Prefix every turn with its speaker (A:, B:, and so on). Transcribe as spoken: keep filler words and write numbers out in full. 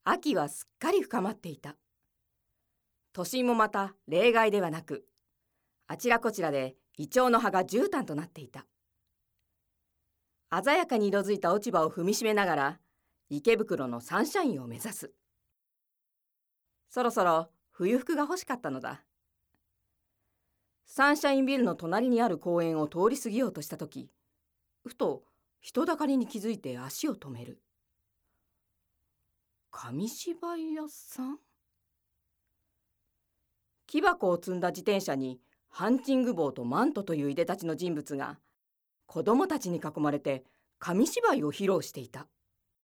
A: 秋はすっかり深まっていた。都心もまた例外ではなく、あちらこちらでイチョウの葉が絨毯となっていた。鮮やかに色づいた落ち葉を踏みしめながら、池袋のサンシャインを目指す。そろそろ冬服が欲しかったのだ。サンシャインビルの隣にある公園を通り過ぎようとしたとき、ふと人だかりに気づいて足を止める。紙芝居屋さん？木箱を積んだ自転車にハンチング帽とマントといういでたちの人物が、子供たちに囲まれて紙芝居を披露していた。